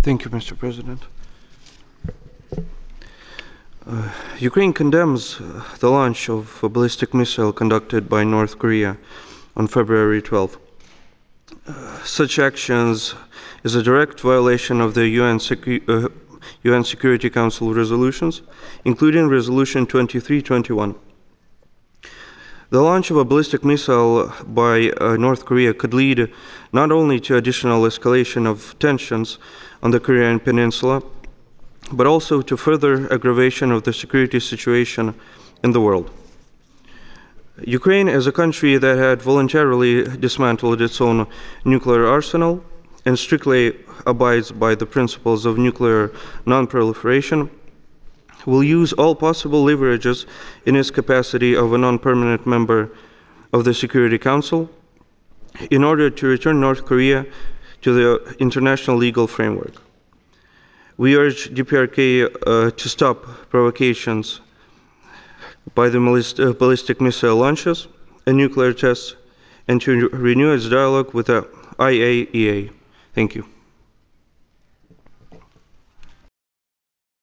Thank you, Mr. President. Ukraine condemns the launch of a ballistic missile conducted by North Korea on February 12. Such actions is a direct violation of the UN Security Council resolutions, including Resolution 2321. The launch of a ballistic missile by North Korea could lead not only to additional escalation of tensions on the Korean Peninsula, but also to further aggravation of the security situation in the world. Ukraine is a country that had voluntarily dismantled its own nuclear arsenal and strictly abides by the principles of nuclear non-proliferation, will use all possible leverages in its capacity of a non-permanent member of the Security Council in order to return North Korea to the international legal framework. We urge DPRK to stop provocations by the ballistic missile launches and nuclear tests and to renew its dialogue with the IAEA. Thank you.